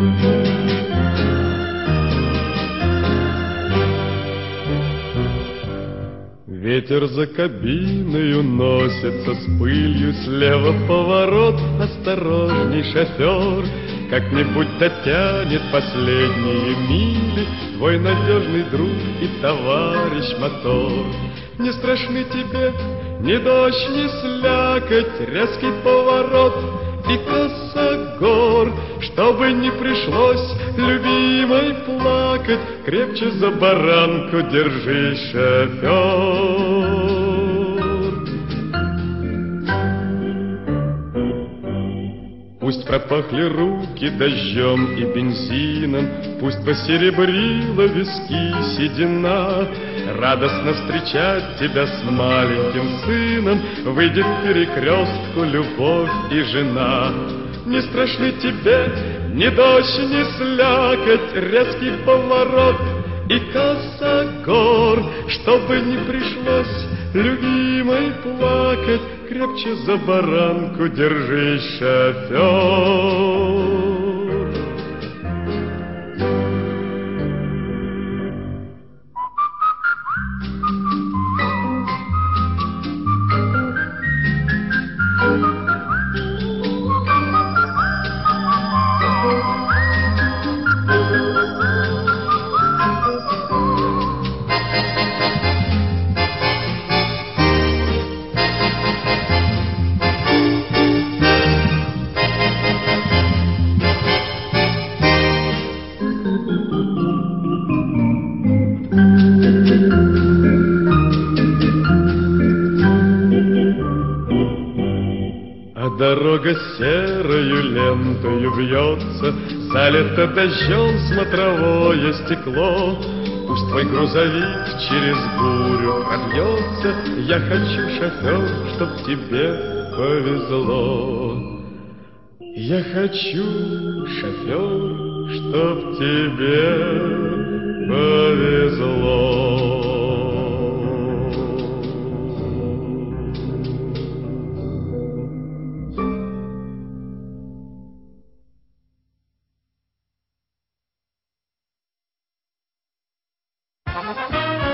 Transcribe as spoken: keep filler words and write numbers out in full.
Ветер за кабиною носится с пылью, слева поворот, осторожней, шофер. Как-нибудь дотянет последние мили твой надежный друг и товарищ мотор. Не страшны тебе ни дождь, ни слякоть, резкий поворот и косогор. Чтобы не пришлось любимой плакать, крепче за баранку держись, шофер. Пусть пропахли руки дождем и бензином, пусть посеребрила виски седина. Радостно встречать тебя с маленьким сыном выйдет к перекрестку любовь и жена. Не страшны тебе ни дождь, ни слякоть, резкий поворот и косогор. Чтобы не пришлось любимой плакать, крепче за баранку держись, шофер. Дорога серою лентою вьется, залито дождем смотровое стекло. Пусть твой грузовик через бурю пробьется, я хочу, шофер, чтоб тебе повезло. Я хочу, шофер, чтоб тебе повезло. Thank you.